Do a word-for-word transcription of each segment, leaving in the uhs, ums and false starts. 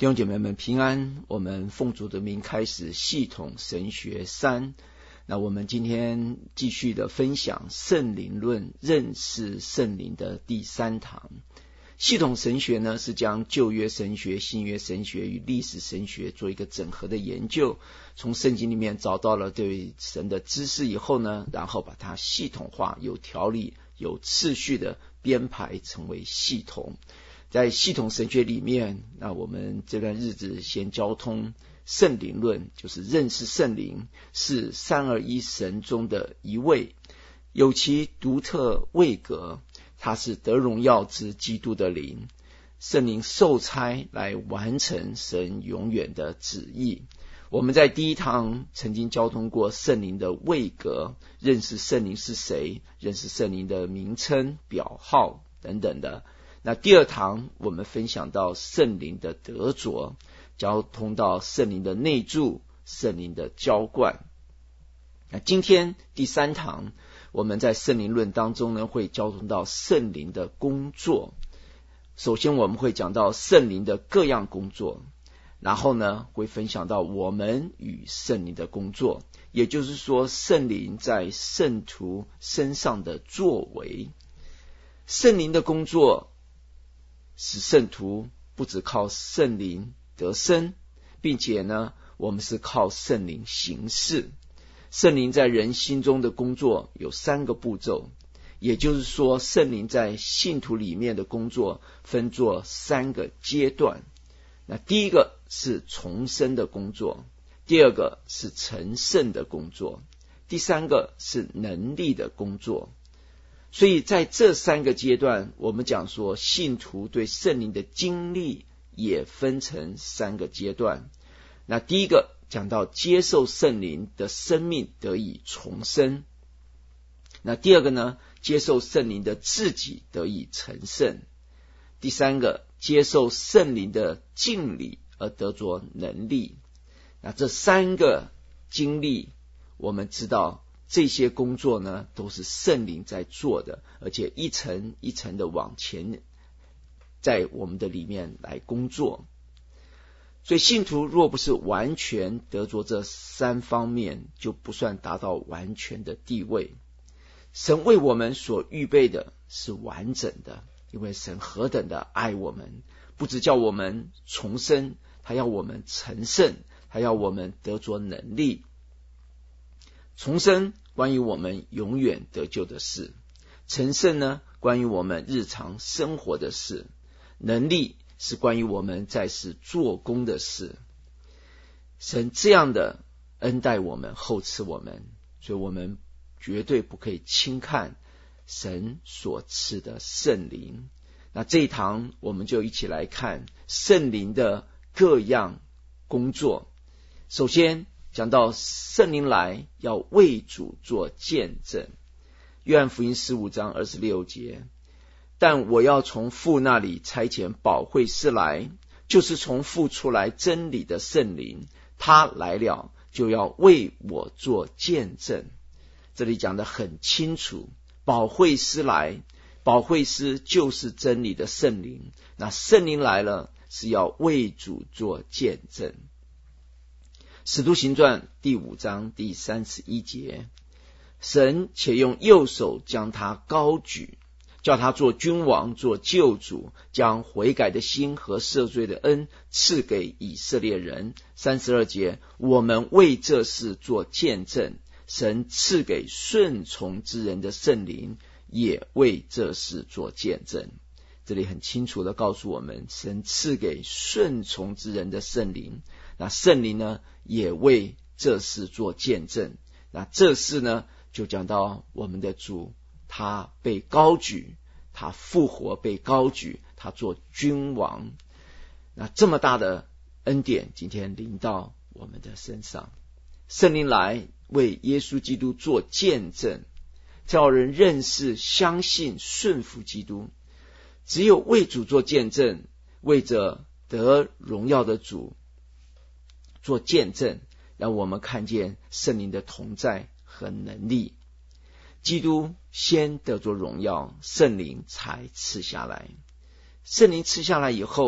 弟兄姐妹们平安，我们奉主的名开始系统神学三。那我们今天继续的分享圣灵论，认识圣灵的第三堂。系统神学呢，是将旧约神学、新约神学与历史神学做一个整合的研究，从圣经里面找到了对神的知识以后呢，然后把它系统化，有条理、有次序的编排成为系统。在系统神学里面，那我们这段日子先交通圣灵论，就是认识圣灵是三而一神中的一位，有其独特位格，它是得荣耀之基督的灵，圣灵受差来完成神永远的旨意。我们在第一堂曾经交通过圣灵的位格，认识圣灵是谁，认识圣灵的名称、表号等等的。那第二堂我们分享到圣灵的得着，交通到圣灵的内住、圣灵的浇灌。那今天第三堂我们在圣灵论当中呢，会交通到圣灵的工作。首先我们会讲到圣灵的各样工作，然后呢会分享到我们与圣灵的工作，也就是说圣灵在圣徒身上的作为。圣灵的工作使圣徒不只靠圣灵得生，并且呢我们是靠圣灵行事。圣灵在人心中的工作有三个步骤，也就是说圣灵在信徒里面的工作分作三个阶段。那第一个是重生的工作，第二个是成圣的工作，第三个是能力的工作。所以在这三个阶段，我们讲说信徒对圣灵的经历也分成三个阶段。那第一个讲到接受圣灵的生命得以重生，那第二个呢，接受圣灵的自己得以成圣，第三个接受圣灵的敬礼而得着能力。那这三个经历，我们知道这些工作呢都是圣灵在做的，而且一层一层的往前在我们的里面来工作。所以信徒若不是完全得着这三方面，就不算达到完全的地位。神为我们所预备的是完整的，因为神何等的爱我们，不只叫我们重生，他要我们成圣，他要我们得着能力。重生关于我们永远得救的事，成圣呢关于我们日常生活的事，能力是关于我们在世做工的事。神这样的恩待我们，厚赐我们，所以我们绝对不可以轻看神所赐的圣灵。那这一堂我们就一起来看圣灵的各样工作。首先讲到圣灵来要为主做见证，约翰福音十五章二十六节，但我要从父那里差遣保惠师来，就是从父出来真理的圣灵，他来了就要为我做见证。这里讲得很清楚，保惠师来，保惠师就是真理的圣灵，那圣灵来了是要为主做见证。使徒行传第五章第三十一节，神且用右手将他高举，叫他做君王，做救主，将悔改的心和赦罪的恩赐给以色列人。三十二节，我们为这事做见证，神赐给顺从之人的圣灵也为这事做见证。这里很清楚的告诉我们，神赐给顺从之人的圣灵，那圣灵呢也为这事做见证。那这事呢就讲到我们的主，他被高举，他复活被高举，他做君王。那这么大的恩典今天临到我们的身上，圣灵来为耶稣基督做见证，叫人认识、相信、顺服基督。只有为主做见证，为着得荣耀的主做见证，让我们看见圣灵的同在和能力。基督先得着荣耀，圣灵才赐下来。圣灵赐下来以后，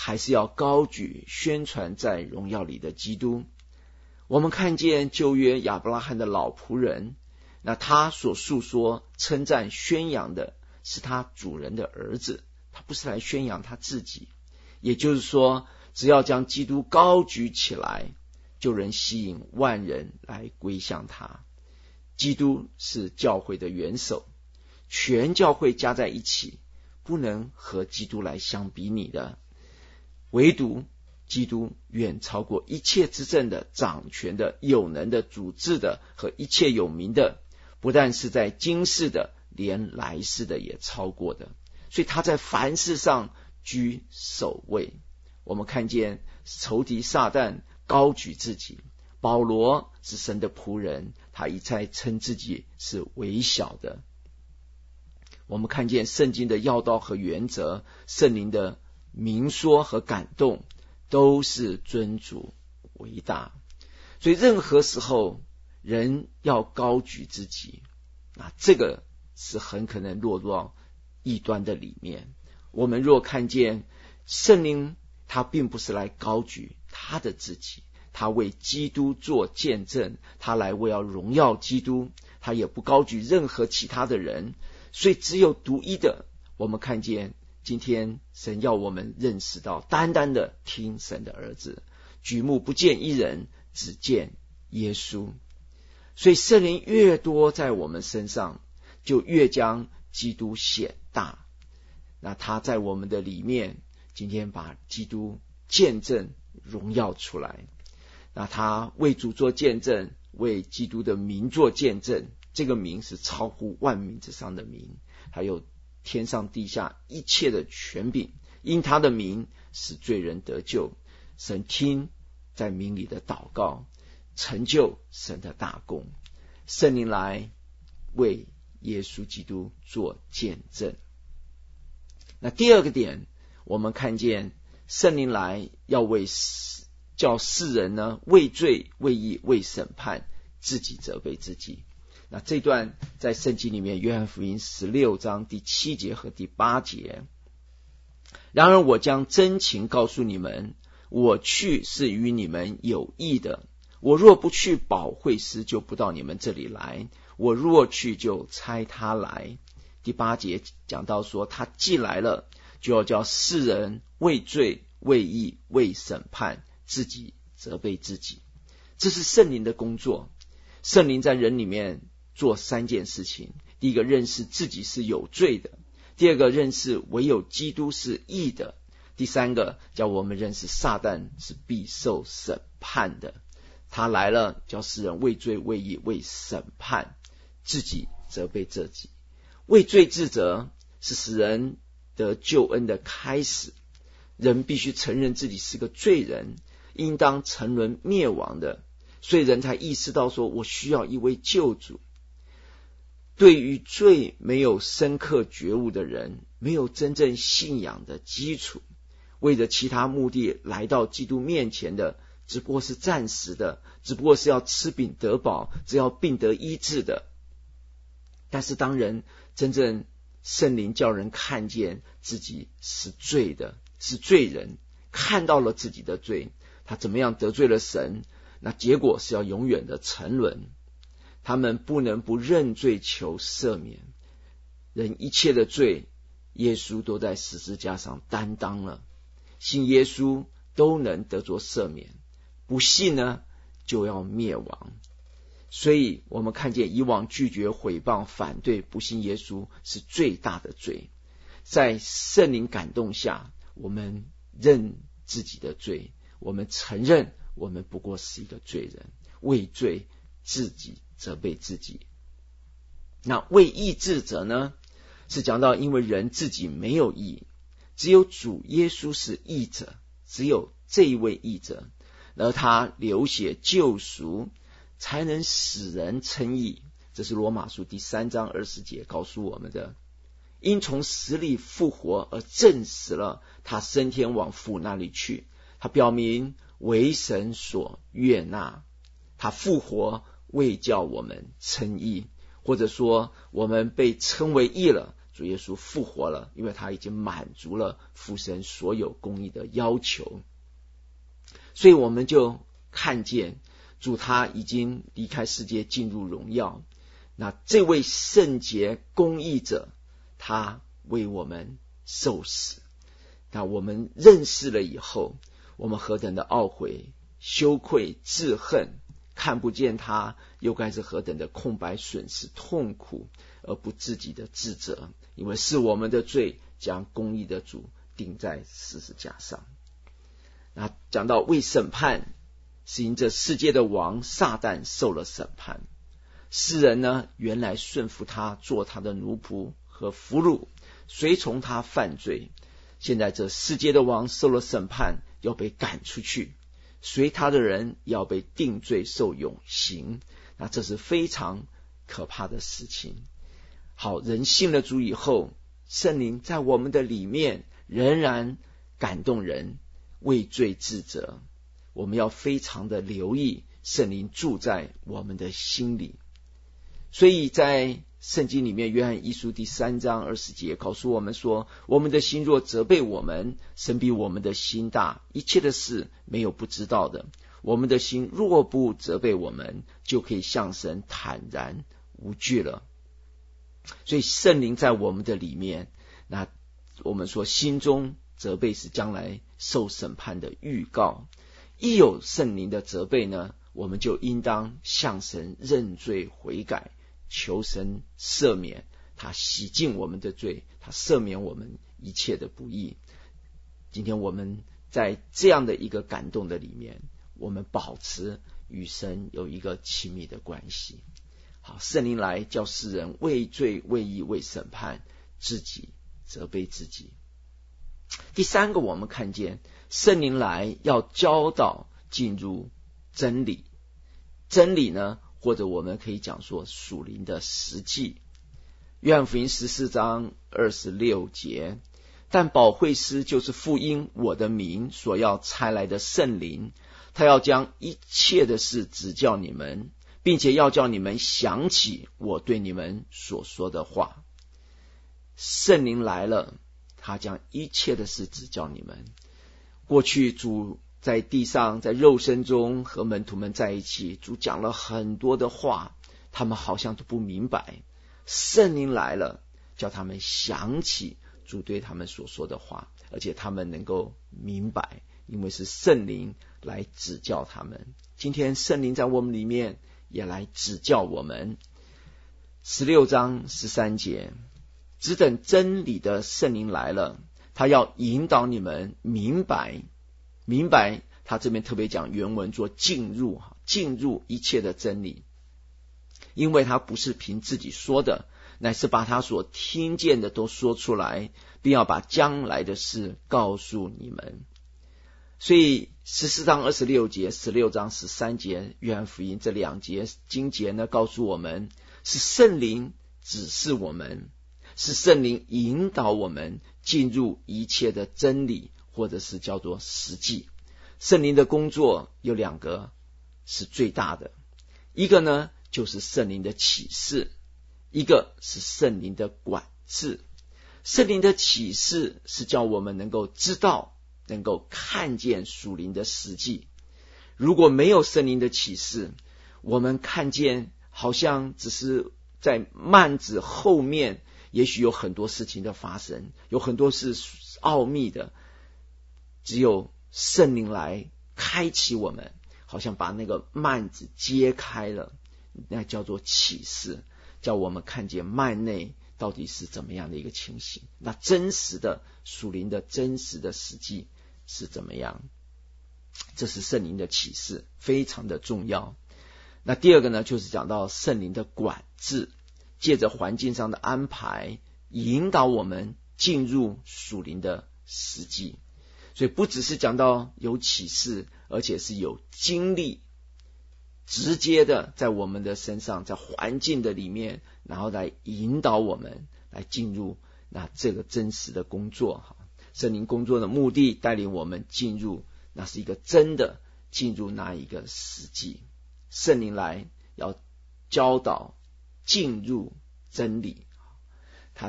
还是要高举宣传在荣耀里的基督。我们看见旧约亚伯拉罕的老仆人，那他所述说称赞宣扬的是他主人的儿子，他不是来宣扬他自己。也就是说，只要将基督高举起来，就能吸引万人来归向他。基督是教会的元首，全教会加在一起不能和基督来相比拟的，唯独基督远超过一切执政的、掌权的、有能的、主治的和一切有名的，不但是在今世的，连来世的也超过的。所以他在凡事上居首位。我们看见仇敌撒旦高举自己，保罗是神的仆人，他一再称自己是微小的。我们看见圣经的要道和原则，圣灵的明说和感动，都是尊主为大。所以任何时候人要高举自己，那这个是很可能落入到异端的里面。我们若看见圣灵，他并不是来高举他的自己，他为基督做见证，他来为要荣耀基督，他也不高举任何其他的人。所以只有独一的，我们看见今天神要我们认识到，单单的听神的儿子，举目不见一人，只见耶稣。所以圣灵越多在我们身上，就越将基督显大。那他在我们的里面，今天把基督见证荣耀出来。那他为主做见证，为基督的名做见证，这个名是超乎万名之上的名，还有天上地下一切的权柄，因他的名使罪人得救。神听在名里的祷告，成就神的大功。圣灵来为耶稣基督做见证。那第二个点，我们看见圣灵来要为叫世人呢为罪为义为审判，自己责备自己。那这段在圣经里面，约翰福音十六章第七节和第八节。然而我将真情告诉你们，我去是与你们有益的。我若不去，保惠师就不到你们这里来；我若去，就差他来。第八节讲到说，他既来了，就要叫世人为罪为义为审判，自己责备自己。这是圣灵的工作。圣灵在人里面做三件事情：第一个，认识自己是有罪的；第二个，认识唯有基督是义的；第三个，叫我们认识撒旦是必受审判的。他来了，叫世人为罪为义为审判，自己责备自己。为罪自责是使人得救恩的开始。人必须承认自己是个罪人，应当沉沦灭亡的，所以人才意识到说，我需要一位救主。对于罪没有深刻觉悟的人，没有真正信仰的基础，为着其他目的来到基督面前的，只不过是暂时的，只不过是要吃饼得饱，只要病得医治的。但是当人真正圣灵叫人看见自己是罪的，是罪人，看到了自己的罪，他怎么样得罪了神，那结果是要永远的沉沦。他们不能不认罪求赦免，人一切的罪，耶稣都在十字架上担当了，信耶稣都能得着赦免，不信呢就要灭亡。所以我们看见以往拒绝毁谤反对不信耶稣是最大的罪。在圣灵感动下，我们认自己的罪，我们承认我们不过是一个罪人，为罪自己责备自己。那为义自责呢，是讲到因为人自己没有义，只有主耶稣是义者，只有这一位义者，而他流血救赎，才能使人称义。这是罗马书第三章二十节告诉我们的。因从死里复活而证实了他升天往父那里去，他表明为神所悦纳。他复活为叫我们称义，或者说我们被称为义了， 主耶稣复活了，因为他已经满足了父神所有公义的要求。所以我们就看见主他已经离开世界进入荣耀，那这位圣洁公义者他为我们受死，那我们认识了以后，我们何等的懊悔、羞愧、自恨，看不见他又该是何等的空白、损失、痛苦，而不自己的自责，因为是我们的罪将公义的主钉在十字架上。那讲到为审判，是因这世界的王撒旦受了审判，世人呢原来顺服他，做他的奴仆和俘虏，随从他犯罪。现在这世界的王受了审判，要被赶出去，随他的人要被定罪受永刑。那这是非常可怕的事情。好，人信了主以后，圣灵在我们的里面仍然感动人，为罪自责。我们要非常的留意圣灵住在我们的心里。所以在圣经里面，约翰一书第三章二十节告诉我们说，我们的心若责备我们，神比我们的心大，一切的事没有不知道的。我们的心若不责备我们，就可以向神坦然无惧了。所以圣灵在我们的里面，那我们说心中责备是将来受审判的预告。一有圣灵的责备呢，我们就应当向神认罪悔改，求神赦免，他洗净我们的罪，他赦免我们一切的不义。今天我们在这样的一个感动的里面，我们保持与神有一个亲密的关系。好，圣灵来叫世人为罪为义为审判，自己责备自己。第三个，我们看见圣灵来要教导进入真理。真理呢，或者我们可以讲说属灵的实际。约翰福音十四章二十六节，但保惠师就是父因我的名所要差来的圣灵，他要将一切的事指教你们，并且要叫你们想起我对你们所说的话。圣灵来了，他将一切的事指教你们。过去主在地上在肉身中和门徒们在一起，主讲了很多的话，他们好像都不明白。圣灵来了，叫他们想起主对他们所说的话，而且他们能够明白，因为是圣灵来指教他们。今天圣灵在我们里面也来指教我们。十六章十三节，只等真理的圣灵来了，他要引导你们明白明白，他这边特别讲原文做进入进入一切的真理，因为他不是凭自己说的，乃是把他所听见的都说出来，并要把将来的事告诉你们。所以十四章二十六节十六章十三节约翰福音这两节经节呢，告诉我们是圣灵指示我们，是圣灵引导我们进入一切的真理，或者是叫做实际。圣灵的工作有两个是最大的，一个呢就是圣灵的启示，一个是圣灵的管制。圣灵的启示是叫我们能够知道，能够看见属灵的实际。如果没有圣灵的启示，我们看见好像只是在幔子后面，也许有很多事情的发生，有很多是奥秘的，只有圣灵来开启我们，好像把那个幔子揭开了，那叫做启示，叫我们看见幔内到底是怎么样的一个情形，那真实的属灵的真实的实际是怎么样。这是圣灵的启示，非常的重要。那第二个呢，就是讲到圣灵的管制，借着环境上的安排引导我们进入属灵的实际。所以不只是讲到有启示，而且是有经历，直接的在我们的身上，在环境的里面，然后来引导我们来进入那这个真实的工作。圣灵工作的目的，带领我们进入，那是一个真的进入那一个实际。圣灵来要教导进入真理，他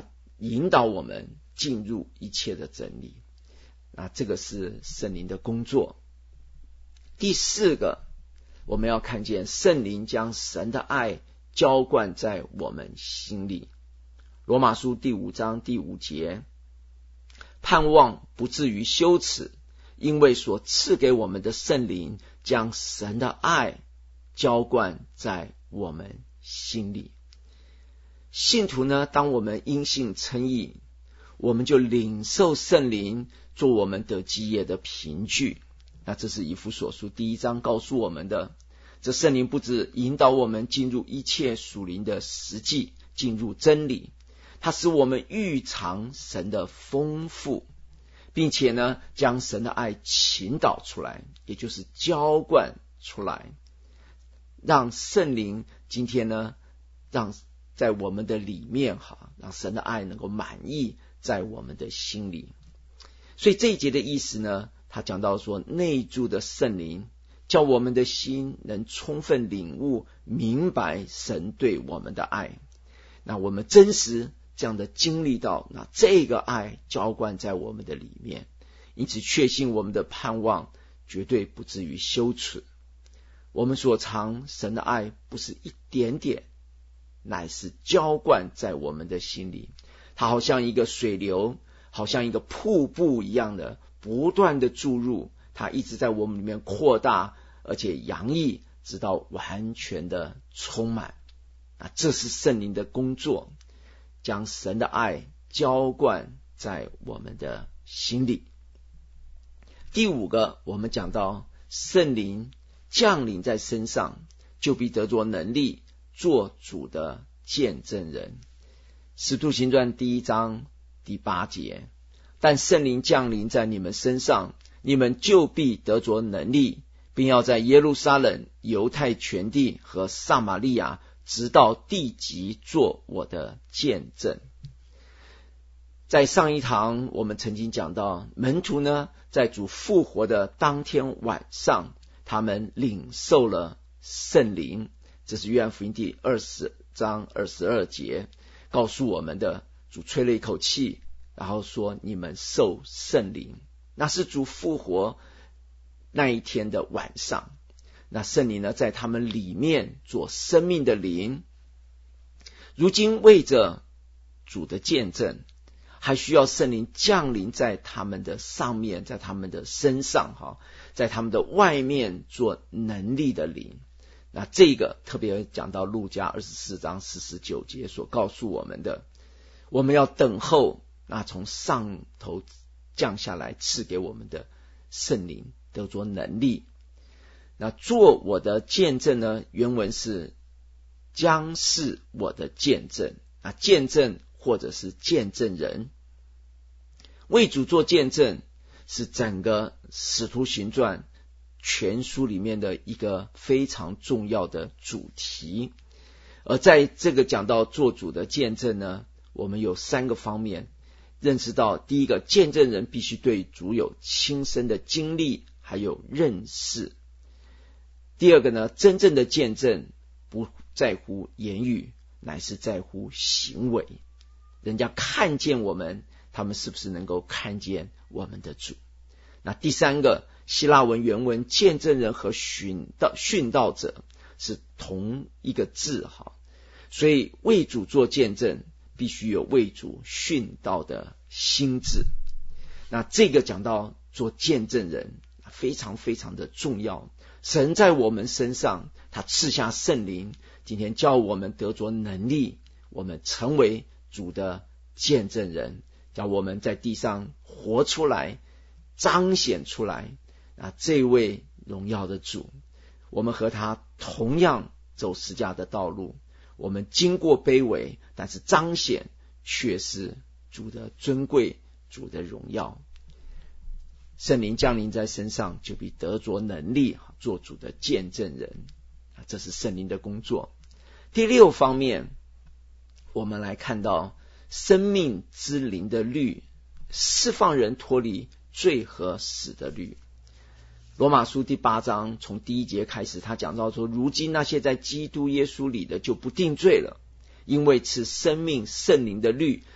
引导我们进入一切的真理。那这个是圣灵的工作。第四个，我们要看见圣灵将神的爱浇灌在我们心里。罗马书第五章第五节，盼望不至于羞耻，因为所赐给我们的圣灵将神的爱浇灌在我们心里。信徒呢，当我们因信称义，我们就领受圣灵做我们得基业的凭据。那这是以弗所书第一章告诉我们的。这圣灵不只引导我们进入一切属灵的实际，进入真理，它使我们预尝神的丰富，并且呢，将神的爱倾倒出来，也就是浇灌出来，让圣灵今天呢，让在我们的里面哈，让神的爱能够满溢在我们的心里。所以这一节的意思呢，他讲到说，内住的圣灵叫我们的心能充分领悟明白神对我们的爱，那我们真实这样的经历到，那这个爱浇灌在我们的里面，因此确信我们的盼望绝对不至于羞耻。我们所尝神的爱不是一点点，乃是浇灌在我们的心里，它好像一个水流，好像一个瀑布一样的不断的注入，它一直在我们里面扩大，而且洋溢，直到完全的充满。啊，这是圣灵的工作，将神的爱浇灌在我们的心里。第五个，我们讲到圣灵降临在身上，就必得着能力，做主的见证人。使徒行传第一章第八节，但圣灵降临在你们身上，你们就必得着能力，并要在耶路撒冷、犹太全地和撒玛利亚，直到地极做我的见证。在上一堂我们曾经讲到，门徒呢，在主复活的当天晚上，他们领受了圣灵，这是约翰福音第二十章二十二节告诉我们的。主吹了一口气，然后说你们受圣灵，那是主复活那一天的晚上。那圣灵呢，在他们里面做生命的灵，如今为着主的见证，还需要圣灵降临在他们的上面，在他们的身上哈，在他们的外面做能力的灵。那这个特别讲到路加二十四章四十九节所告诉我们的，我们要等候那从上头降下来赐给我们的圣灵，得着能力。那做我的见证呢，原文是将是我的见证啊，见证或者是见证人。为主做见证是整个使徒行传全书里面的一个非常重要的主题。而在这个讲到做主的见证呢，我们有三个方面认识到。第一个，见证人必须对主有亲身的经历还有认识。第二个呢，真正的见证不在乎言语，乃是在乎行为。人家看见我们，他们是不是能够看见我们的主？那第三个，希腊文原文见证人和殉道殉道者是同一个字哈，所以为主做见证必须有为主殉道的心志。那这个讲到做见证人非常非常的重要。神在我们身上，他赐下圣灵，今天叫我们得着能力，我们成为主的见证人，叫我们在地上活出来，彰显出来啊，这位荣耀的主。我们和他同样走十架的道路，我们经过卑微，但是彰显却是主的尊贵，主的荣耀。圣灵降临在身上，就必得着能力，做主的见证人，这是圣灵的工作。第六方面，我们来看到生命之灵的律，释放人脱离罪和死的律。罗马书第八章从第一节开始，他讲到说，如今那些在基督耶稣里的就不定罪了，因为赐生命圣灵的律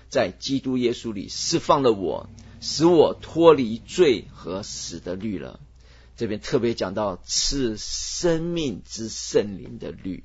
在基督耶稣里释放了我，使我脱离罪和死的律了。这边特别讲到赐生命之圣灵的律，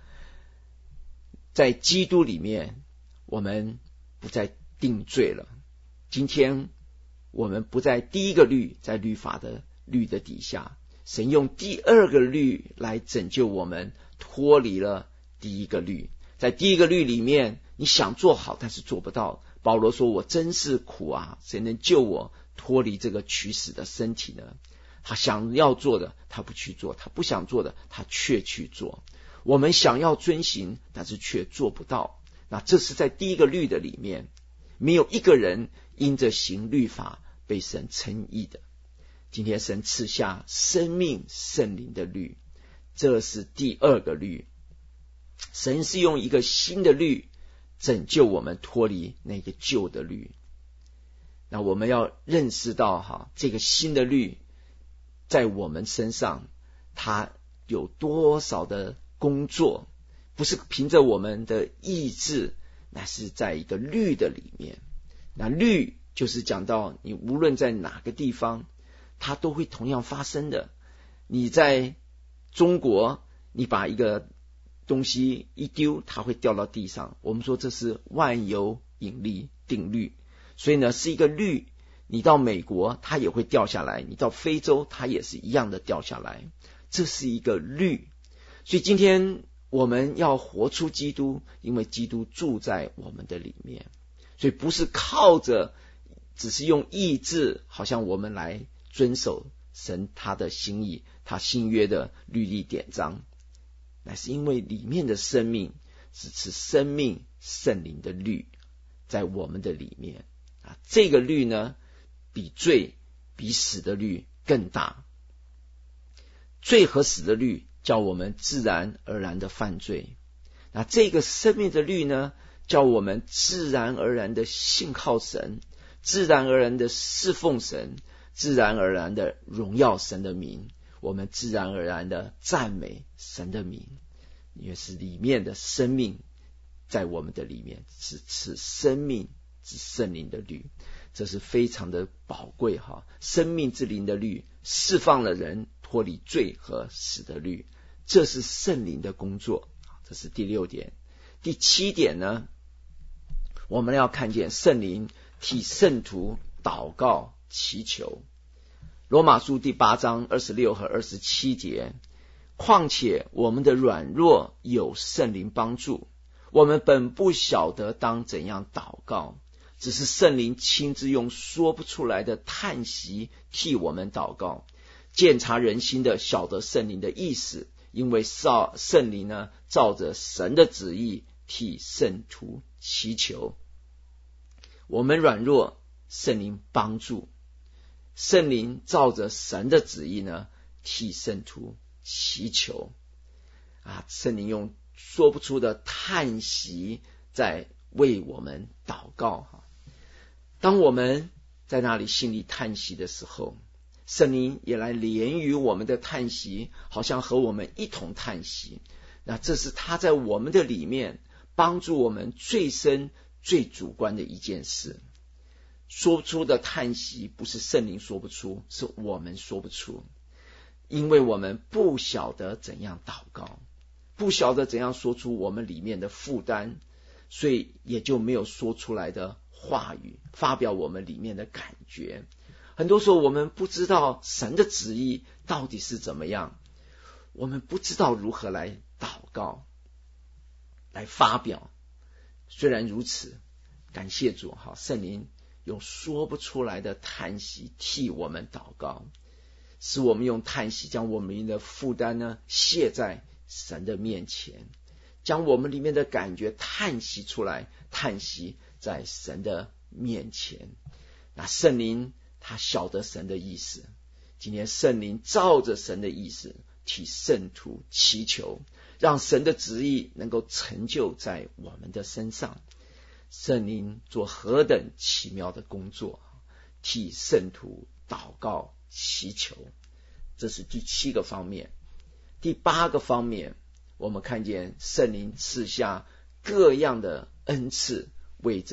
在基督里面我们不再定罪了。今天我们不在第一个律，在律法的律的底下，神用第二个律来拯救我们，脱离了第一个律。在第一个律里面，你想做好但是做不到。保罗说，我真是苦啊，谁能救我脱离这个取死的身体呢？他想要做的他不去做，他不想做的他却去做。我们想要遵行，但是却做不到。那这是在第一个律的里面，没有一个人因着行律法被神称义的。今天神赐下生命圣灵的律，这是第二个律。神是用一个新的律拯救我们脱离那个旧的律。那我们要认识到哈，这个新的律在我们身上它有多少的工作，不是凭着我们的意志，那是在一个律的里面。那律就是讲到你无论在哪个地方它都会同样发生的。你在中国，你把一个东西一丢，它会掉到地上，我们说这是万有引力定律。所以呢，是一个律，你到美国它也会掉下来，你到非洲它也是一样的掉下来，这是一个律。所以今天我们要活出基督，因为基督住在我们的里面，所以不是靠着只是用意志好像我们来遵守神他的心意，他新约的律例典章，乃是因为里面的生命是赐生命圣灵的律在我们的里面啊。这个律呢，比罪比死的律更大。罪和死的律叫我们自然而然的犯罪，那这个生命的律呢，叫我们自然而然的信靠神，自然而然的侍奉神，自然而然的荣耀神的名，我们自然而然的赞美神的名。因为是里面的生命在我们的里面，是赐生命之圣灵的律，这是非常的宝贵哈。生命之灵的律释放了人脱离罪和死的律，这是圣灵的工作。这是第六点。第七点呢，我们要看见圣灵替圣徒祷告祈求。罗马书第八章二十六和二十七节，况且我们的软弱有圣灵帮助，我们本不晓得当怎样祷告，只是圣灵亲自用说不出来的叹息替我们祷告。鉴察人心的晓得圣灵的意思，因为圣灵呢，照着神的旨意替圣徒祈求。我们软弱，圣灵帮助，圣灵照着神的旨意呢，替圣徒祈求啊，圣灵用说不出的叹息在为我们祷告哈。当我们在那里心里叹息的时候，圣灵也来连于我们的叹息，好像和我们一同叹息。那这是他在我们的里面帮助我们最深最主观的一件事。说不出的叹息不是圣灵说不出，是我们说不出，因为我们不晓得怎样祷告，不晓得怎样说出我们里面的负担，所以也就没有说出来的话语，发表我们里面的感觉。很多时候我们不知道神的旨意到底是怎么样，我们不知道如何来祷告来发表。虽然如此，感谢主，好，圣灵用说不出来的叹息替我们祷告，使我们用叹息将我们的负担呢卸在神的面前，将我们里面的感觉叹息出来，叹息在神的面前。那圣灵他晓得神的意思，今天圣灵照着神的意思替圣徒祈求，让神的旨意能够成就在我们的身上。圣灵做何等奇妙的工作，替圣徒祷告祈求。这是第七个方面。第八个方面，我们看见圣灵赐下各样的恩赐，为着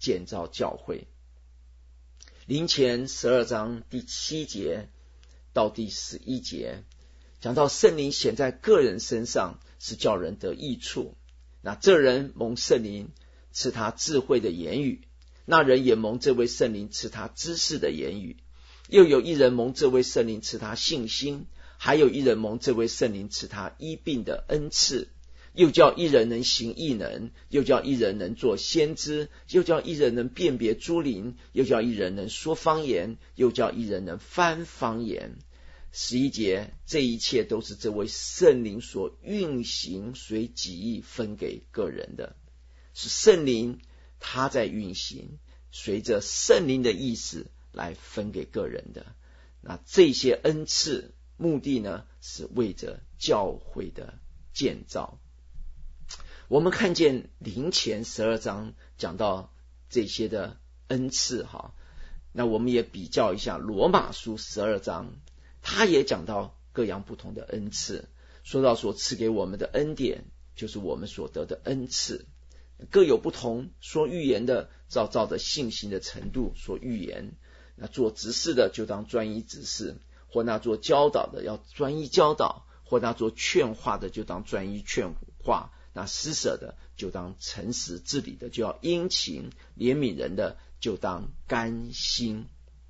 建造教会。林前十二章第七节到第十一节讲到圣灵显在个人身上是叫人得益处，那这人蒙圣灵赐他智慧的言语，那人也蒙这位圣灵赐他知识的言语，又有一人蒙这位圣灵赐他信心，还有一人蒙这位圣灵赐他医病的恩赐，又叫一人能行异能，又叫一人能做先知，又叫一人能辨别诸灵，又叫一人能说方言，又叫一人能翻方言。十一节，这一切都是这位圣灵所运行随己意分给个人的，是圣灵他在运行，随着圣灵的意思来分给个人的。那这些恩赐目的呢，是为着教会的建造。我们看见林前十二章讲到这些的恩赐哈，那我们也比较一下罗马书十二章，他也讲到各样不同的恩赐，说到所赐给我们的恩典，就是我们所得的恩赐，各有不同。说预言的照照着信心的程度说预言，那做执事的就当专一执事，或那做教导的要专一教导，或那做劝化的就当专一劝化，那施舍的就当诚实，治理的就要殷勤，怜悯人的就当甘心。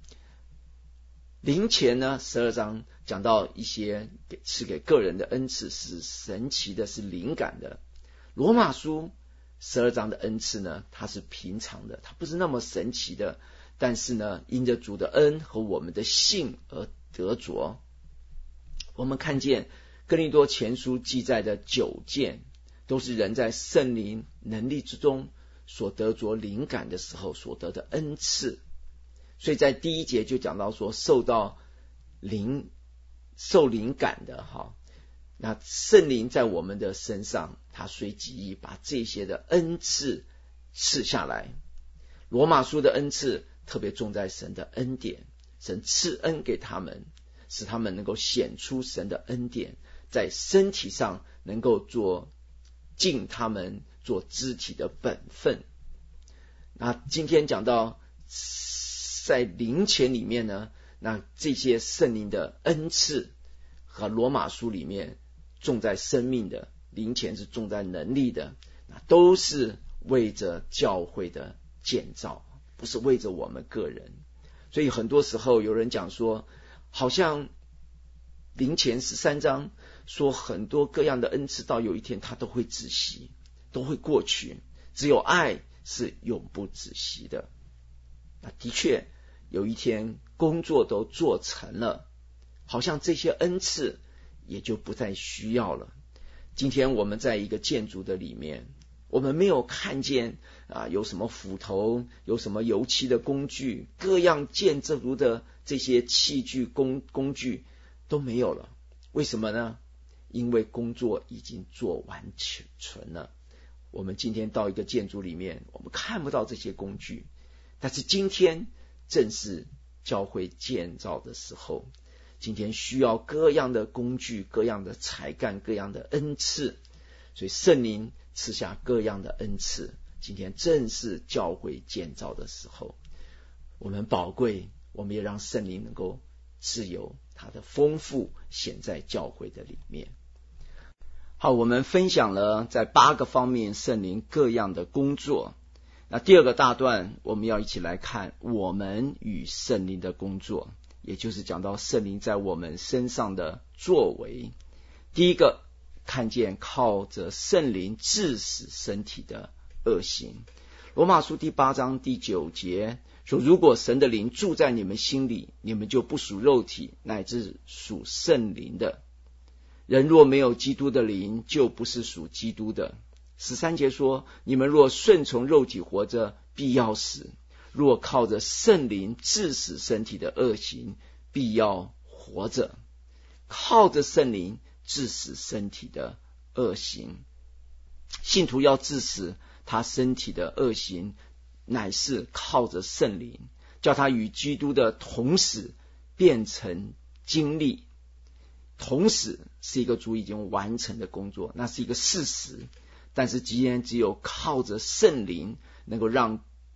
林前呢十二章讲到一些赐给个人的恩赐，是神奇的，是灵感的。罗马书十二章的恩赐呢，它是平常的，它不是那么神奇的，但是呢因着主的恩和我们的信而得着。我们看见哥林多前书记载的九件，都是人在圣灵能力之中所得着灵感的时候所得的恩赐。所以在第一节就讲到说，受到灵受灵感的哈，那圣灵在我们的身上，他随己意把这些的恩赐赐下来。罗马书的恩赐特别重在神的恩典，神赐恩给他们，使他们能够显出神的恩典，在身体上能够做尽他们做肢体的本分。那今天讲到在灵前里面呢，那这些圣灵的恩赐和罗马书里面重在生命的，灵前是重在能力的，那都是为着教会的建造，不是为着我们个人。所以很多时候有人讲说，好像灵前十三章说很多各样的恩赐到有一天它都会止息，都会过去，只有爱是永不止息的。那的确有一天工作都做成了，好像这些恩赐也就不再需要了。今天我们在一个建筑的里面，我们没有看见啊有什么斧头，有什么油漆的工具，各样建筑的这些器具工工具都没有了。为什么呢？因为工作已经做完成了。我们今天到一个建筑里面，我们看不到这些工具，但是今天正是教会建造的时候，今天需要各样的工具，各样的才干，各样的恩赐，所以圣灵赐下各样的恩赐。今天正是教会建造的时候，我们宝贵，我们也让圣灵能够自由它的丰富显在教会的里面。好，我们分享了在八个方面圣灵各样的工作。那第二个大段我们要一起来看我们与圣灵的工作，也就是讲到圣灵在我们身上的作为。第一个，看见靠着圣灵治死身体的恶行。罗马书第八章第九节说，如果神的灵住在你们心里，你们就不属肉体，乃至属圣灵的。人若没有基督的灵，就不是属基督的。十三节说，你们若顺从肉体活着，必要死；若靠着圣灵治死身体的恶行，必要活着。靠着圣灵治死身体的恶行，信徒要治死他身体的恶行，乃是靠着圣灵，叫他与基督的同死变成经历。同死是一个主已经完成的工作，那是一个事实，但是既然只有靠着圣灵能够让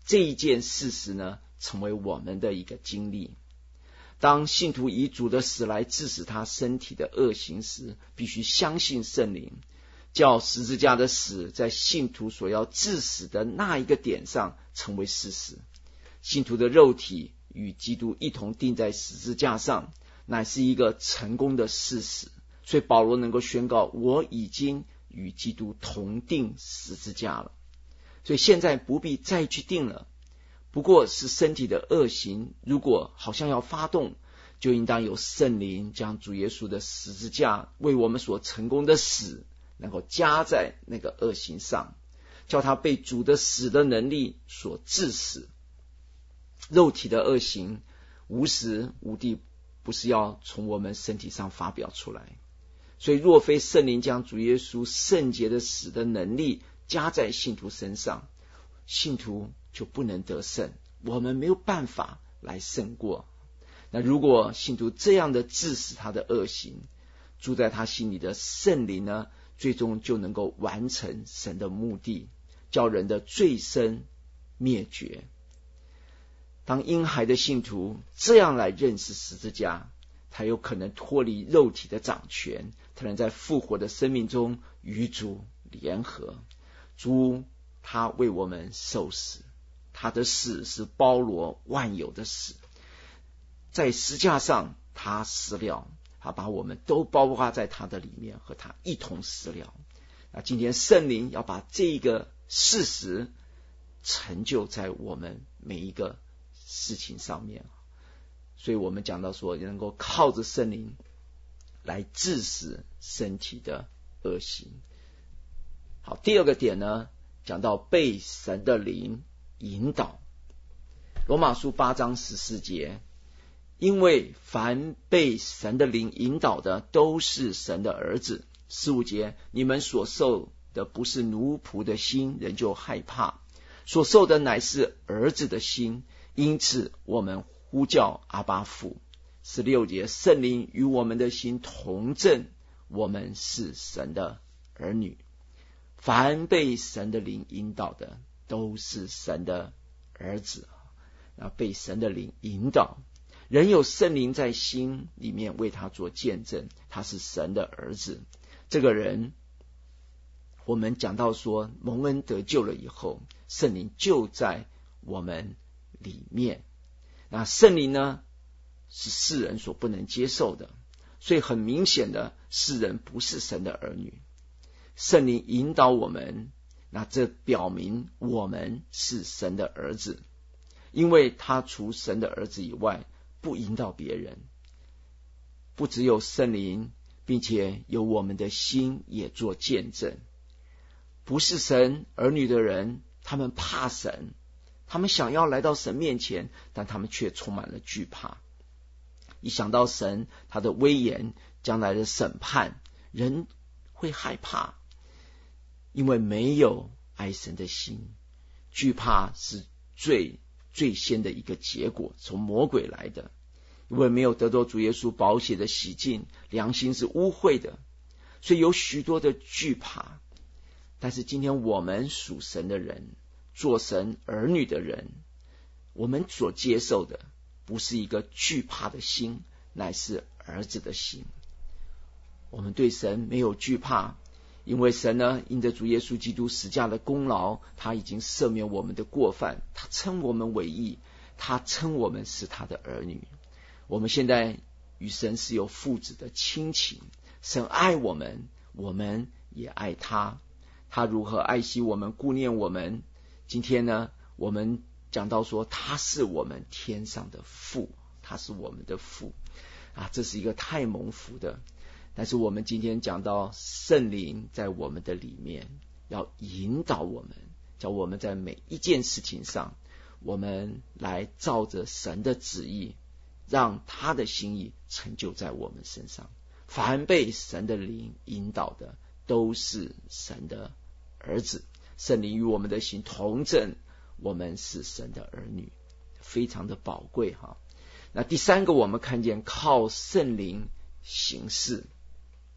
这一件事实呢，成为我们的一个经历。当信徒以主的死来治死他身体的恶行时，必须相信圣灵，叫十字架的死在信徒所要治死的那一个点上成为事实。信徒的肉体与基督一同钉在十字架上，乃是一个成功的事实。所以保罗能够宣告，我已经与基督同钉十字架了。所以现在不必再去钉了，不过是身体的恶行如果好像要发动，就应当有圣灵将主耶稣的十字架为我们所成功的死能够加在那个恶行上，叫他被主的死的能力所治死。肉体的恶行无时无地不是要从我们身体上发表出来，所以若非圣灵将主耶稣圣洁的死的能力加在信徒身上，信徒就不能得胜，我们没有办法来胜过。那如果信徒这样的治死他的恶行，住在他心里的圣灵呢，最终就能够完成神的目的，叫人的罪身灭绝。当婴孩的信徒这样来认识十字架，他有可能脱离肉体的掌权，他能在复活的生命中与主联合。主他为我们受死，他的死是包罗万有的死，在十字架上他死了，他把我们都包括在他的里面，和他一同死了。那今天圣灵要把这个事实成就在我们每一个事情上面，所以我们讲到说能够靠着圣灵来治死身体的恶行。好，第二个点呢，讲到被神的灵引导。罗马书八章十四节，因为凡被神的灵引导的都是神的儿子。十五节，你们所受的不是奴仆的心，人就害怕，所受的乃是儿子的心，因此我们呼叫阿爸父。十六节，圣灵与我们的心同证，我们是神的儿女。凡被神的灵引导的都是神的儿子。那被神的灵引导，人有圣灵在心里面为他做见证，他是神的儿子。这个人，我们讲到说蒙恩得救了以后，圣灵就在我们里面。那圣灵呢，是世人所不能接受的，所以很明显的，世人不是神的儿女。圣灵引导我们，那这表明我们是神的儿子，因为他除神的儿子以外不引导别人。不只有圣灵，并且有我们的心也做见证。不是神儿女的人，他们怕神，他们想要来到神面前，但他们却充满了惧怕。一想到神他的威严，将来的审判，人会害怕，因为没有爱神的心。惧怕是最最先的一个结果，从魔鬼来的。因为没有得到主耶稣宝血的洗净，良心是污秽的，所以有许多的惧怕。但是今天我们属神的人，做神儿女的人，我们所接受的不是一个惧怕的心，乃是儿子的心。我们对神没有惧怕，因为神呢，因着主耶稣基督十架的功劳，他已经赦免我们的过犯，他称我们为义，他称我们是他的儿女。我们现在与神是有父子的亲情，神爱我们，我们也爱他。他如何爱惜我们，顾念我们。今天呢，我们讲到说他是我们天上的父，他是我们的父啊，这是一个太蒙福的。但是我们今天讲到圣灵在我们的里面，要引导我们，叫我们在每一件事情上，我们来照着神的旨意，让他的心意成就在我们身上。凡被神的灵引导的都是神的儿子，圣灵与我们的心同证，我们是神的儿女，非常的宝贵哈。那第三个，我们看见靠圣灵行事。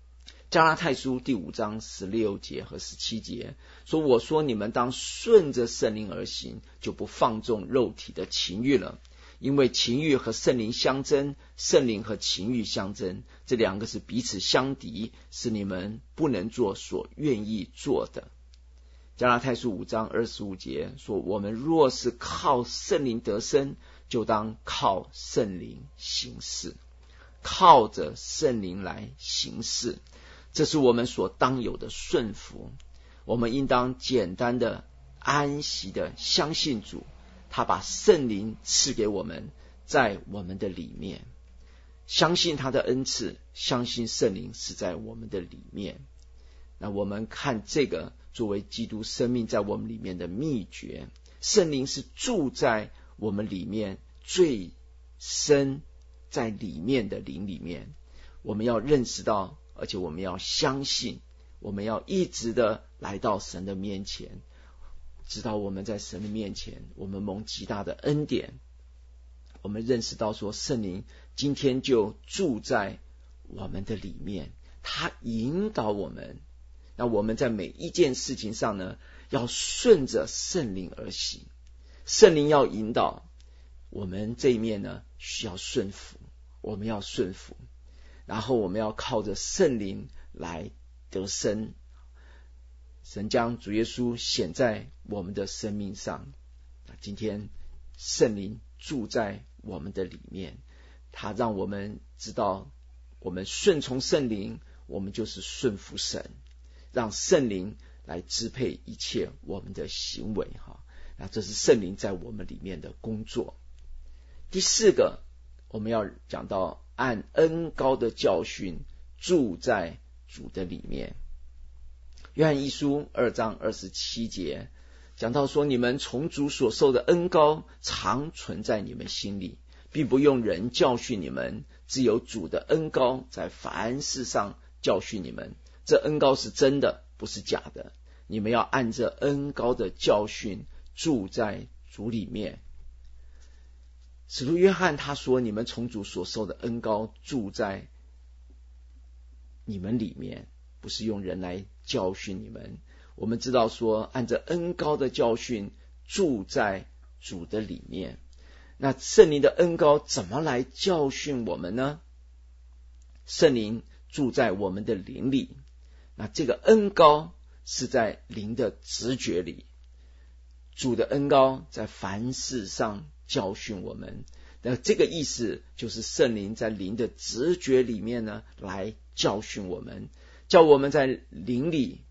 加拉太书第五章十六节和十七节说，我说你们当顺着圣灵而行，就不放纵肉体的情欲了。因为情欲和圣灵相争，圣灵和情欲相争，这两个是彼此相敌，是你们不能做所愿意做的。加拉太书五章二十五节说，我们若是靠圣灵得生，就当靠圣灵行事，靠着圣灵来行事，这是我们所当有的顺服。我们应当简单的安息的相信主，他把圣灵赐给我们，在我们的里面，相信他的恩赐，相信圣灵是在我们的里面。那我们看这个作为基督生命在我们里面的秘诀，圣灵是住在我们里面最深在里面的灵里面，我们要认识到，而且我们要相信，我们要一直的来到神的面前，直到我们在神的面前，我们蒙极大的恩典，我们认识到说，圣灵今天就住在我们的里面，他引导我们。那我们在每一件事情上呢，要顺着圣灵而行。圣灵要引导我们这一面呢，需要顺服，我们要顺服，然后我们要靠着圣灵来得生。神将主耶稣显在我们的生命上，今天圣灵住在我们的里面，他让我们知道，我们顺从圣灵，我们就是顺服神，让圣灵来支配一切我们的行为。那这是圣灵在我们里面的工作。第四个，我们要讲到按恩膏的教训住在主的里面。约翰一书二章二十七节讲到说，你们从主所受的恩膏常存在你们心里，并不用人教训你们，只有主的恩膏在凡事上教训你们。这恩膏是真的，不是假的，你们要按着恩膏的教训住在主里面。使徒约翰他说，你们从主所受的恩膏住在你们里面，不是用人来教训你们。我们知道说，按着恩膏的教训住在主的里面。那圣灵的恩膏怎么来教训我们呢？圣灵住在我们的灵里，那这个恩膏是在灵的直觉里，主的恩膏在凡事上教训我们。那这个意思就是圣灵在灵的直觉里面呢，来教训我们，叫我们在灵里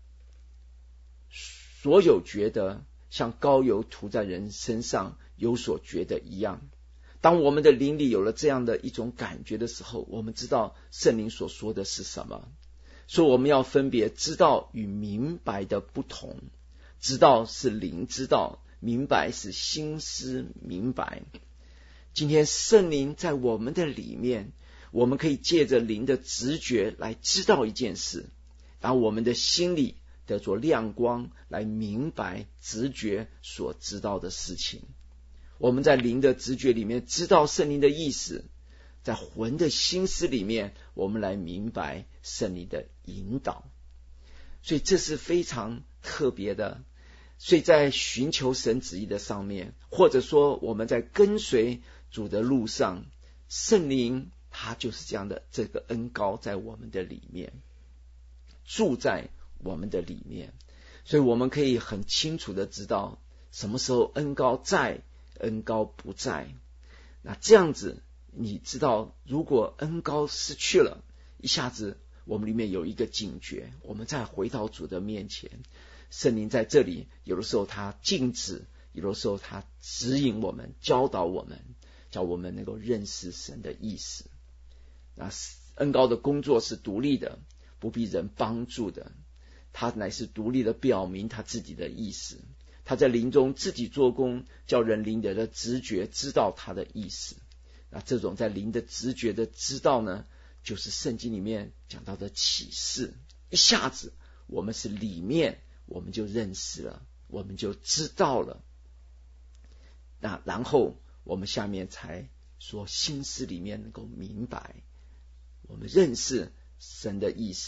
所有觉得像膏油涂在人身上有所觉得一样。当我们的灵里有了这样的一种感觉的时候，我们知道圣灵所说的是什么。所以我们要分别知道与明白的不同，知道是灵知道，明白是心思明白。今天圣灵在我们的里面，我们可以借着灵的直觉来知道一件事，然后我们的心里得着亮光，来明白直觉所知道的事情。我们在灵的直觉里面知道圣灵的意思，在魂的心思里面，我们来明白圣灵的引导。所以这是非常特别的。所以在寻求神旨意的上面，或者说我们在跟随主的路上，圣灵他就是这样的，这个恩膏在我们的里面，住在我们的里面。所以我们可以很清楚的知道什么时候恩膏在，恩膏不在。那这样子你知道，如果恩膏失去了，一下子我们里面有一个警觉，我们再回到主的面前，圣灵在这里有的时候他禁止，有的时候他指引我们，教导我们，叫我们能够认识神的意思。那恩膏的工作是独立的，不必人帮助的，他乃是独立的表明他自己的意思，他在灵中自己做工，叫人灵的直觉知道他的意思。那这种在灵的直觉的知道呢，就是圣经里面讲到的启示。一下子我们是里面，我们就认识了，我们就知道了。那然后我们下面才说心思里面能够明白，我们认识神的意思，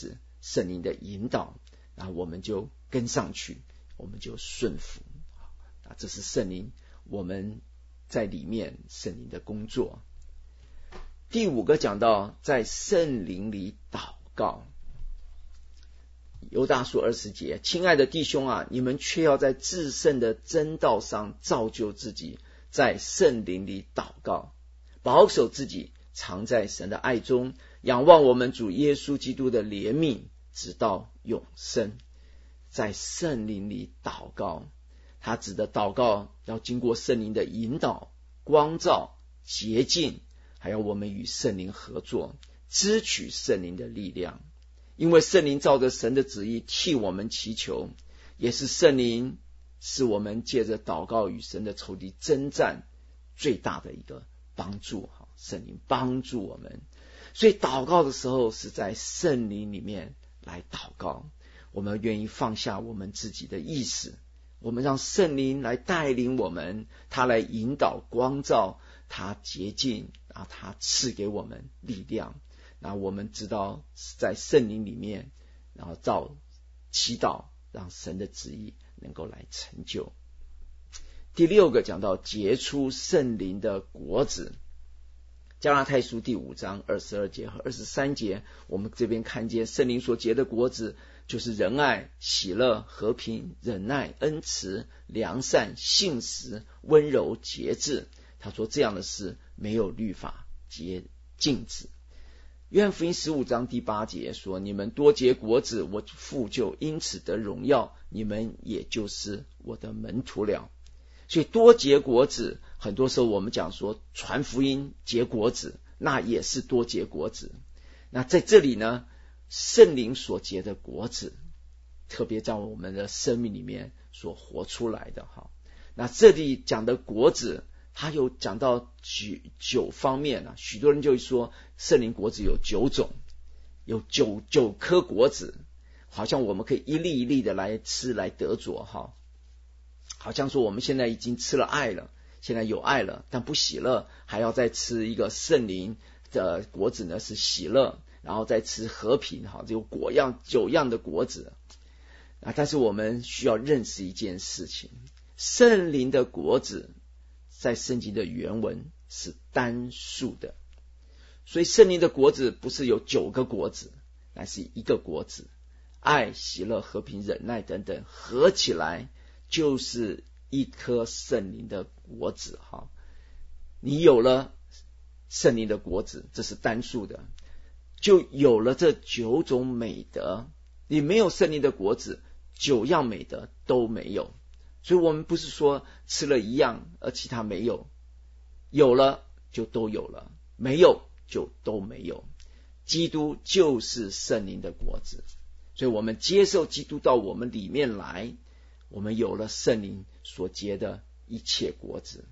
圣灵的引导，然后我们就跟上去，我们就顺服。啊，这是圣灵我们在里面圣灵的工作。第五个讲到在圣灵里祷告。犹大书二十节，亲爱的弟兄啊，你们却要在至圣的真道上造就自己，在圣灵里祷告，保守自己藏在神的爱中，仰望我们主耶稣基督的怜悯，直到永生。在圣灵里祷告，他指的祷告要经过圣灵的引导、光照、洁净，还有我们与圣灵合作，支取圣灵的力量。因为圣灵照着神的旨意替我们祈求，也是圣灵是我们借着祷告与神的仇敌征战最大的一个帮助。圣灵帮助我们，所以祷告的时候是在圣灵里面来祷告。我们愿意放下我们自己的意识，我们让圣灵来带领我们，他来引导光照，他洁净，然后他赐给我们力量。然后我们知道在圣灵里面，然后照祈祷，让神的旨意能够来成就。第六个讲到结出圣灵的果子。加拉太书第五章二十二节和二十三节，我们这边看见圣灵所结的果子，就是仁爱、喜乐、和平、忍耐、恩慈、良善、信实、温柔、节制。他说这样的事没有律法皆禁止。约翰福音十五章第八节说，你们多结果子，我父就因此得荣耀，你们也就是我的门徒了。所以多结果子，很多时候我们讲说传福音结果子，那也是多结果子。那在这里呢，圣灵所结的果子，特别在我们的生命里面所活出来的哈。那这里讲的果子，他有讲到九九方面啊，许多人就说圣灵果子有九种，有九九颗果子，好像我们可以一粒一粒的来吃来得着哈。好像说我们现在已经吃了爱了，现在有爱了，但不喜乐，还要再吃一个圣灵的果子呢，是喜乐，然后再吃和平哈，有果样九样的果子啊。但是我们需要认识一件事情，圣灵的果子在圣经的原文是单数的，所以圣灵的果子不是有九个果子，乃是一个果子，爱、喜乐、和平、忍耐等等，合起来就是一颗圣灵的果子哈。你有了圣灵的果子，这是单数的，就有了这九种美德。你没有圣灵的果子，九样美德都没有。所以我们不是说吃了一样而其他没有，有了就都有了，没有就都没有。基督就是圣灵的果子，所以我们接受基督到我们里面来，我们有了圣灵所结的一切果子。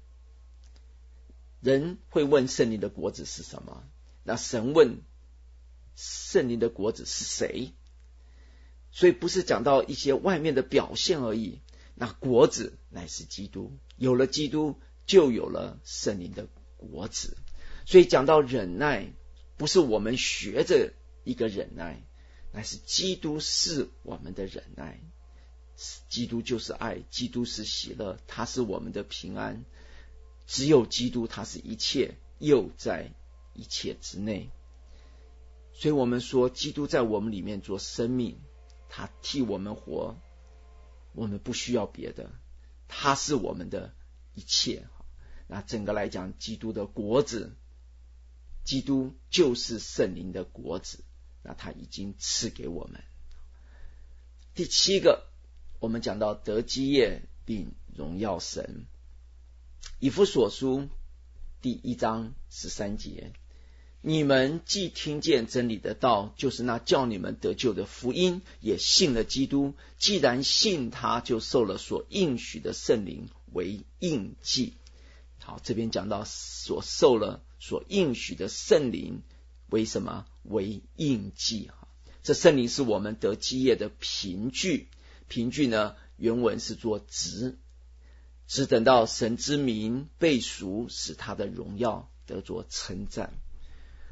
人会问圣灵的果子是什么？那神问圣灵的果子是谁？所以不是讲到一些外面的表现而已，那果子乃是基督，有了基督就有了圣灵的果子。所以讲到忍耐，不是我们学着一个忍耐，乃是基督是我们的忍耐。基督就是爱，基督是喜乐，他是我们的平安。只有基督，他是一切，又在一切之内。所以我们说基督在我们里面做生命，他替我们活，我们不需要别的，他是我们的一切。那整个来讲，基督的果子，基督就是圣灵的果子，那他已经赐给我们。第七个，我们讲到得基业并荣耀神。以弗所书第一章十三节，你们既听见真理的道，就是那叫你们得救的福音，也信了基督，既然信他，就受了所应许的圣灵为印记。好，这边讲到所受了所应许的圣灵为什么？为印记。这圣灵是我们得基业的凭据，凭据呢原文是做职，只等到神之名被赎，使他的荣耀得着称赞。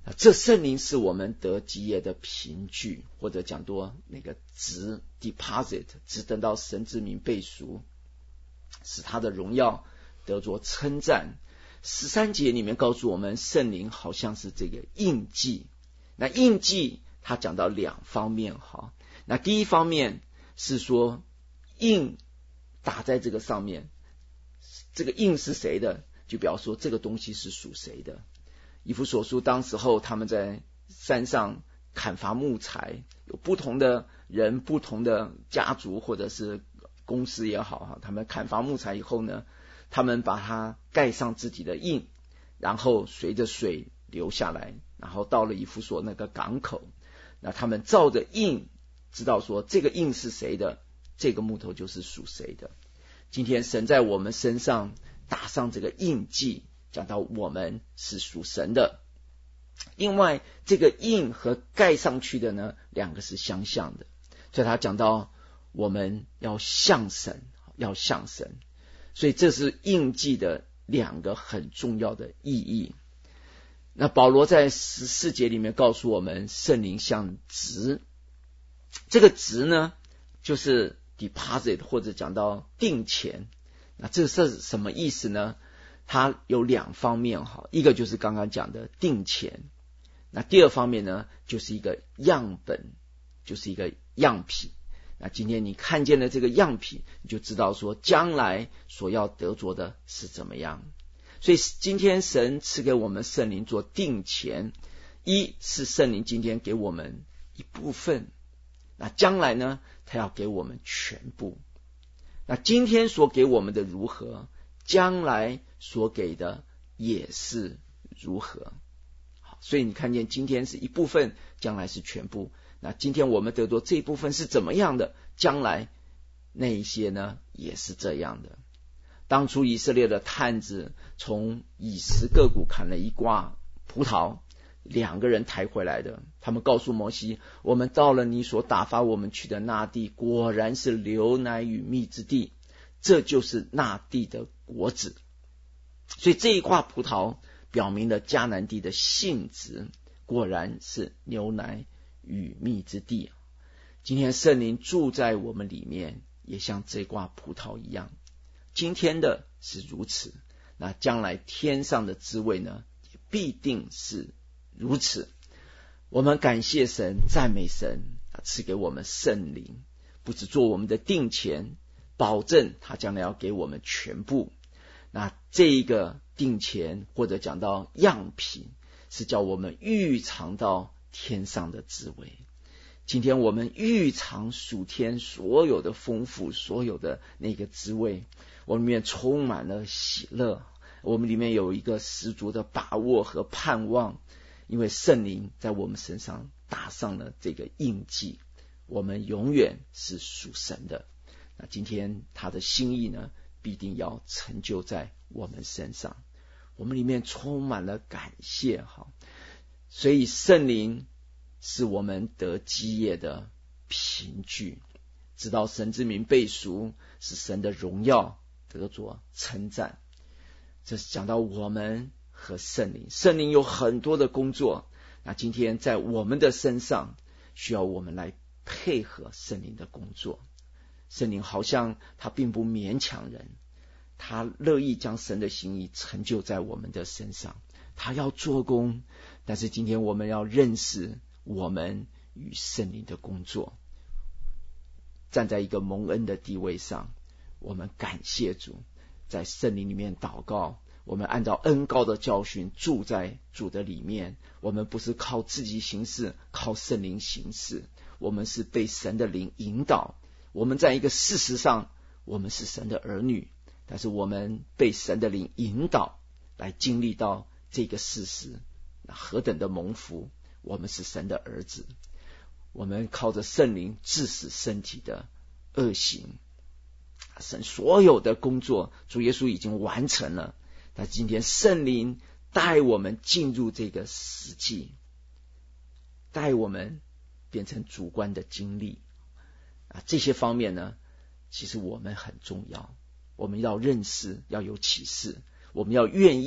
这圣灵是我们得基业的凭据，或者讲多那个值 deposit， 只等到神之名被赎，使他的荣耀得着称赞。十三节里面告诉我们，圣灵好像是这个印记。那印记他讲到两方面哈，那第一方面是说印打在这个上面，这个印是谁的，就表示说这个东西是属谁的。以弗所书当时候他们在山上砍伐木材，有不同的人、不同的家族或者是公司也好，他们砍伐木材以后呢，他们把它盖上自己的印，然后随着水流下来，然后到了以弗所那个港口，那他们照着印知道说这个印是谁的，这个木头就是属谁的。今天神在我们身上打上这个印记，讲到我们是属神的。另外这个印和盖上去的呢，两个是相像的，所以他讲到我们要像神，要像神，所以这是印记的两个很重要的意义。那保罗在十四节里面告诉我们，圣灵像值，这个值呢就是 deposit 或者讲到定钱。那这是什么意思呢？它有两方面哈，一个就是刚刚讲的定钱，那第二方面呢就是一个样本，就是一个样品。那今天你看见了这个样品，你就知道说将来所要得着的是怎么样。所以今天神赐给我们圣灵做定钱，一是圣灵今天给我们一部分，那将来呢他要给我们全部。那今天所给我们的如何，将来所给的也是如何。好，所以你看见今天是一部分，将来是全部。那今天我们得着这一部分是怎么样的，将来那一些呢也是这样的。当初以色列的探子从以实各谷砍了一挂葡萄，两个人抬回来的，他们告诉摩西，我们到了你所打发我们去的那地，果然是流奶与蜜之地，这就是那地的果子。所以这一挂葡萄表明了迦南地的性质，果然是牛奶与蜜之地。今天圣灵住在我们里面，也像这挂葡萄一样，今天的是如此，那将来天上的滋味呢也必定是如此。我们感谢神，赞美神，赐给我们圣灵，不只做我们的定钱，保证他将来要给我们全部。那这一个定钱或者讲到样品，是叫我们预尝到天上的滋味。今天我们预尝属天所有的丰富，所有的那个滋味，我们里面充满了喜乐，我们里面有一个十足的把握和盼望，因为圣灵在我们身上打上了这个印记，我们永远是属神的。那今天他的心意呢必定要成就在我们身上，我们里面充满了感谢哈。所以圣灵是我们得基业的凭据，知道神之名被赎，是神的荣耀得着称赞。这是讲到我们和圣灵，圣灵有很多的工作，那今天在我们的身上需要我们来配合圣灵的工作。圣灵好像他并不勉强人，他乐意将神的心意成就在我们的身上，他要做工。但是今天我们要认识我们与圣灵的工作，站在一个蒙恩的地位上，我们感谢主，在圣灵里面祷告，我们按照恩膏的教训住在主的里面。我们不是靠自己行事，靠圣灵行事，我们是被神的灵引导。我们在一个事实上我们是神的儿女，但是我们被神的灵引导来经历到这个事实，那何等的蒙福，我们是神的儿子。我们靠着圣灵治死身体的恶行，神所有的工作主耶稣已经完成了，但今天圣灵带我们进入这个实际，带我们变成主观的经历啊，这些方面呢其实我们很重要，我们要认识，要有启示，我们要愿意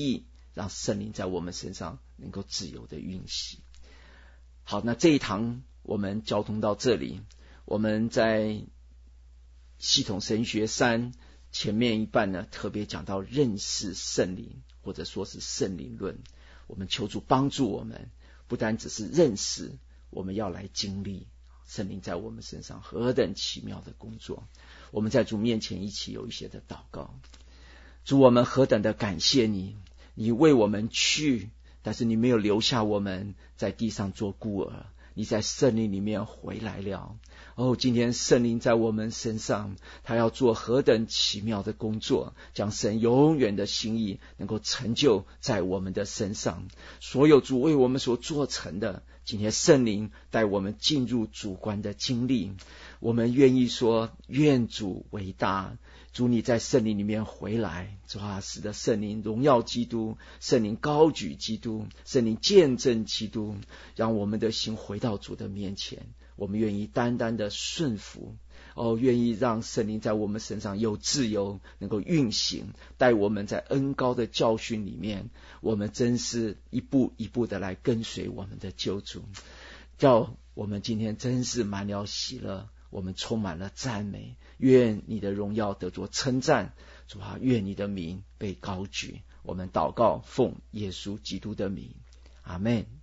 让圣灵在我们身上能够自由的运行。好，那这一堂我们交通到这里，我们在系统神学三前面一半呢，特别讲到认识圣灵，或者说是圣灵论。我们求主帮助我们，不单只是认识，我们要来经历圣灵在我们身上何等奇妙的工作。我们在主面前一起有一些的祷告。主，我们何等的感谢你，你为我们去，但是你没有留下我们在地上做孤儿，你在圣灵里面回来了。哦，今天圣灵在我们身上，他要做何等奇妙的工作，将神永远的心意能够成就在我们的身上。所有主为我们所做成的，今天圣灵带我们进入主观的经历。我们愿意说，愿主为大，主你在圣灵里面回来，主啊，使得圣灵荣耀基督，圣灵高举基督，圣灵见证基督，让我们的心回到主的面前。我们愿意单单的顺服，哦，愿意让圣灵在我们身上有自由，能够运行，带我们在恩膏的教训里面，我们真是一步一步的来跟随我们的救主，叫我们今天真是满了喜乐，我们充满了赞美。愿你的荣耀得着称赞，主啊，愿你的名被高举。我们祷告，奉耶稣基督的名，阿们。